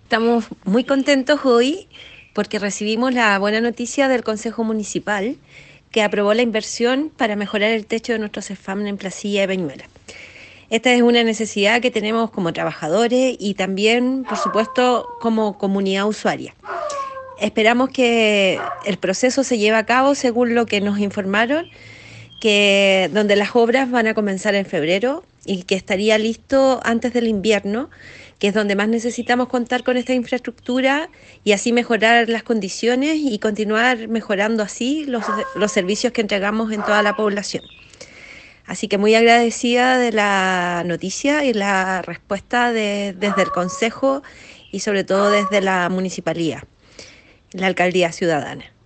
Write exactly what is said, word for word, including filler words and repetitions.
Estamos muy contentos hoy porque recibimos la buena noticia del Consejo Municipal que aprobó la inversión para mejorar el techo de nuestro CEFAM en Placilla de Peñuela. Esta es una necesidad que tenemos como trabajadores y también, por supuesto, como comunidad usuaria. Esperamos que el proceso se lleve a cabo según lo que nos informaron, que donde las obras van a comenzar en febrero y que estaría listo antes del invierno, que es donde más necesitamos contar con esta infraestructura y así mejorar las condiciones y continuar mejorando así los, los servicios que entregamos en toda la población. Así que muy agradecida de la noticia y la respuesta de, desde el Consejo y sobre todo desde la Municipalidad, la Alcaldía Ciudadana.